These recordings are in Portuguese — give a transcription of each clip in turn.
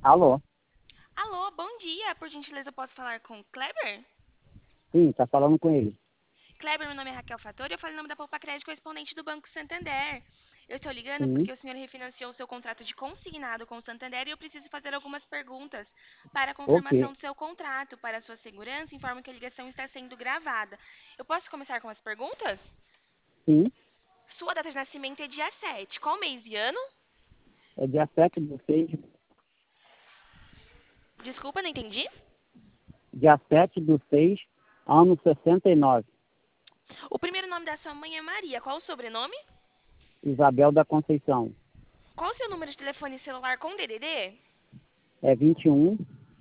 Alô? Alô, bom dia. Por gentileza, eu posso falar com o Kleber? Sim, tá falando com ele. Kleber, meu nome é Raquel Fattori, eu falo em nome da Poupa Crédito, correspondente do Banco Santander. Eu estou ligando Sim, porque o senhor refinanciou o seu contrato de consignado com o Santander e eu preciso fazer algumas perguntas para a ok. confirmação do seu contrato. Para a sua segurança, informo que a ligação está sendo gravada. Eu posso começar com as perguntas? Sim, Sua data de nascimento é dia 7. Qual mês e ano? é dia 7/6, Desculpa, não entendi. dia 7/6, ano 69. O primeiro nome da sua mãe é Maria. Qual o sobrenome? Isabel da Conceição. Qual o seu número de telefone celular com DDD? É 21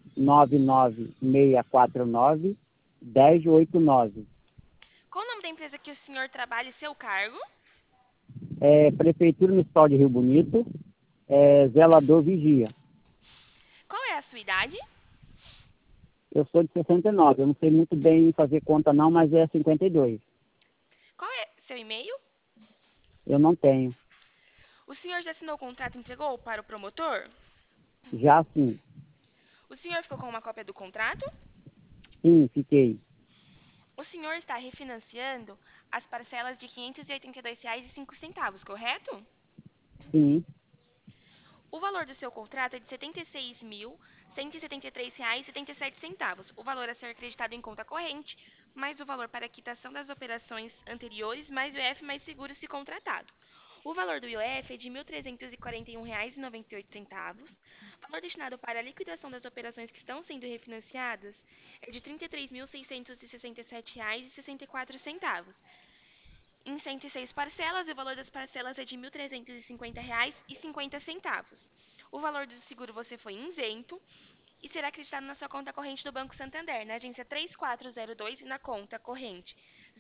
99649 1089. Qual o nome da empresa que o senhor trabalha e seu cargo? É Prefeitura Municipal de Rio Bonito, zelador vigia. Qual é a sua idade? Eu sou de 69, eu não sei muito bem fazer conta não, mas é 52. Qual é seu e-mail? Eu não tenho. O senhor já assinou o contrato e entregou para o promotor? Já sim, O senhor ficou com uma cópia do contrato? sim, fiquei. O senhor está refinanciando as parcelas de R$ 582,05, correto? Sim, O valor do seu contrato é de R$ 76.173,77. O valor a ser acreditado em conta corrente, mais o valor para a quitação das operações anteriores, mais o IOF mais seguro se contratado. O valor do IOF é de R$ 1.341,98. O valor destinado para a liquidação das operações que estão sendo refinanciadas é de R$ 33.667,64. Em 106 parcelas, e o valor das parcelas é de R$ 1.350,50. O valor do seguro você foi isento e será acreditado na sua conta corrente do Banco Santander, na agência 3402 e na conta corrente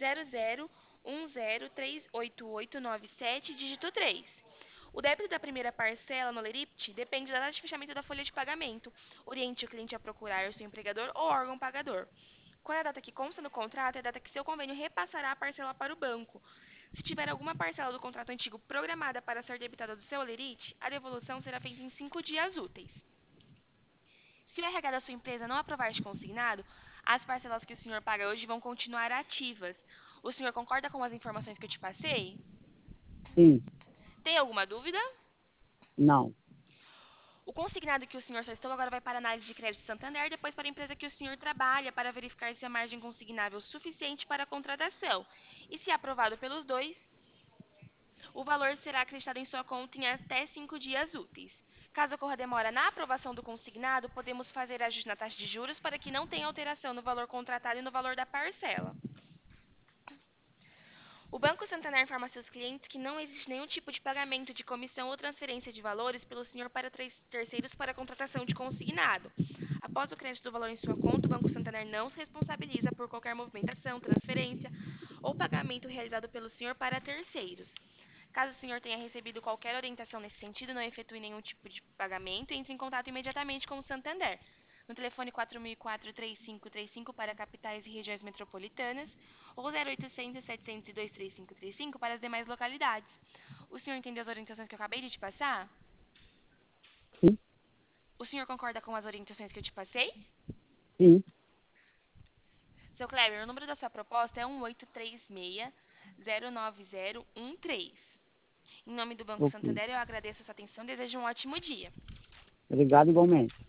0010388897, dígito 3. O débito da primeira parcela no LERIPT depende da data de fechamento da folha de pagamento. Oriente o cliente a procurar o seu empregador ou órgão pagador. Quando a data que consta no contrato é a data que seu convênio repassará a parcela para o banco. Se tiver alguma parcela do contrato antigo programada para ser debitada do seu Olerite, a devolução será feita em 5 dias úteis. Se o RH da sua empresa não aprovar este consignado, as parcelas que o senhor paga hoje vão continuar ativas. O senhor concorda com as informações que eu te passei? sim, Tem alguma dúvida? não. O consignado que o senhor solicitou agora vai para a análise de crédito Santander, depois para a empresa que o senhor trabalha, para verificar se a margem consignável é suficiente para a contratação. E se aprovado pelos dois, o valor será acreditado em sua conta em até 5 dias úteis. Caso ocorra demora na aprovação do consignado, podemos fazer ajuste na taxa de juros para que não tenha alteração no valor contratado e no valor da parcela. O Banco Santander informa a seus clientes que não existe nenhum tipo de pagamento de comissão ou transferência de valores pelo senhor para terceiros para a contratação de consignado. Após o crédito do valor em sua conta, o Banco Santander não se responsabiliza por qualquer movimentação, transferência ou pagamento realizado pelo senhor para terceiros. Caso o senhor tenha recebido qualquer orientação nesse sentido, não efetue nenhum tipo de pagamento e entre em contato imediatamente com o Santander. No telefone 4004-3535 para capitais e regiões metropolitanas ou 0800-702-3535 para as demais localidades. O senhor entendeu as orientações que eu acabei de te passar? Sim, O senhor concorda com as orientações que eu te passei? sim, Seu Kleber, o número da sua proposta é 1836-09013. Em nome do Banco ok. Santander, eu agradeço a sua atenção e desejo um ótimo dia. Obrigado igualmente.